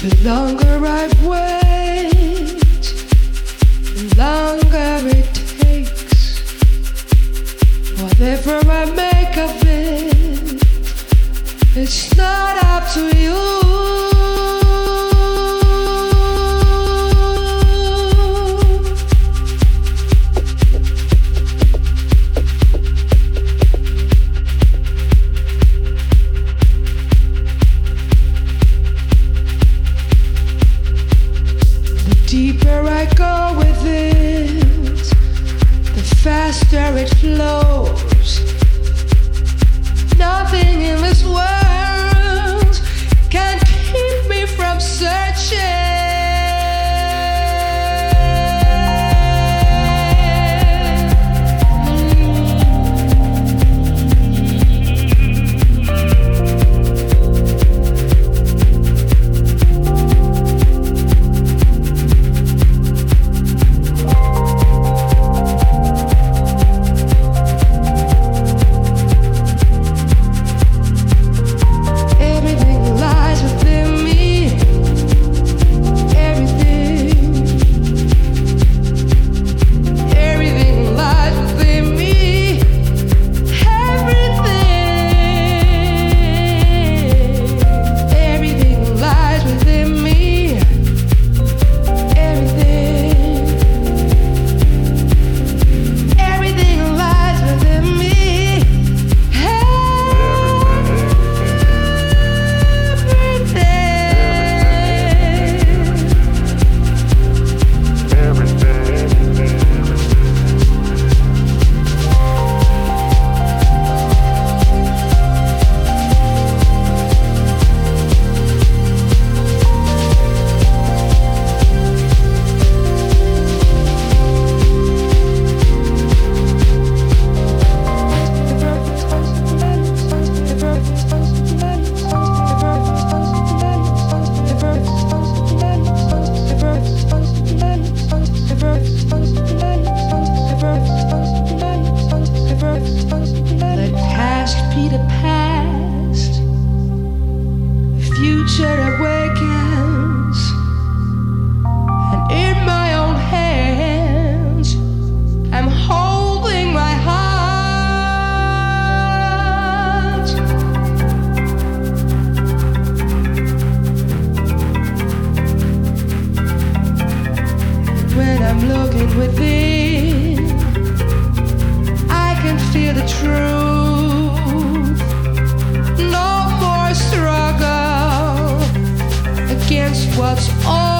The longer I wait, the longer it takes. Whatever I make of it, it's not up to you. Deeper I go with it, the faster it flows. Nothing in this world can keep me from searching. Future awakens, and in my own hands, I'm holding my heart. When I'm looking within, I can feel the truth. No more struggle against what's all.